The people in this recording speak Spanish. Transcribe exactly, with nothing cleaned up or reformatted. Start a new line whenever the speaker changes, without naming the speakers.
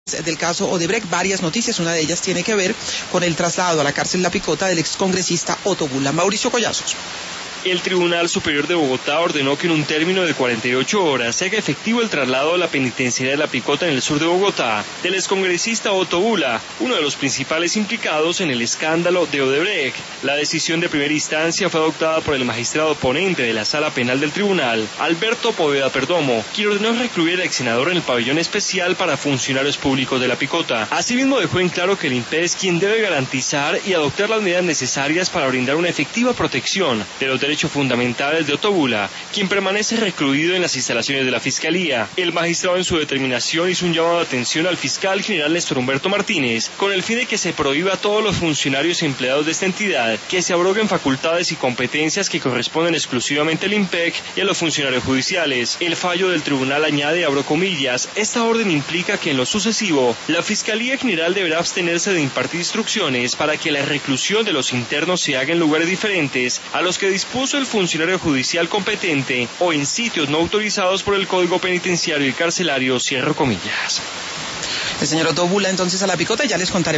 Del caso Odebrecht, varias noticias, una de ellas tiene que ver con el traslado a la cárcel La Picota del excongresista Otto Bula. Mauricio Collazos.
El Tribunal Superior de Bogotá ordenó que en un término de cuarenta y ocho horas se haga efectivo el traslado a la penitenciaría de La Picota en el sur de Bogotá del excongresista Otto Bula, uno de los principales implicados en el escándalo de Odebrecht. La decisión de primera instancia fue adoptada por el magistrado ponente de la Sala Penal del Tribunal, Alberto Poveda Perdomo, quien ordenó recluir al ex senador en el pabellón especial para funcionarios públicos de La Picota. Asimismo dejó en claro que el I N P E es quien debe garantizar y adoptar las medidas necesarias para brindar una efectiva protección de los derechos fundamentales de Otto Bula, quien permanece recluido en las instalaciones de la Fiscalía. El magistrado en su determinación hizo un llamado de atención al fiscal general Néstor Humberto Martínez, con el fin de que se prohíba a todos los funcionarios y empleados de esta entidad que se abroguen facultades y competencias que corresponden exclusivamente al I N P E C y a los funcionarios judiciales. El fallo del tribunal añade, abro comillas, esta orden implica que en lo sucesivo, la Fiscalía General deberá abstenerse de impartir instrucciones para que la reclusión de los internos se haga en lugares diferentes a los que dispuso el funcionario judicial competente o en sitios no autorizados por el Código Penitenciario y Carcelario, cierro comillas.
El señor Otto Bula entonces a La Picota, ya les contaré.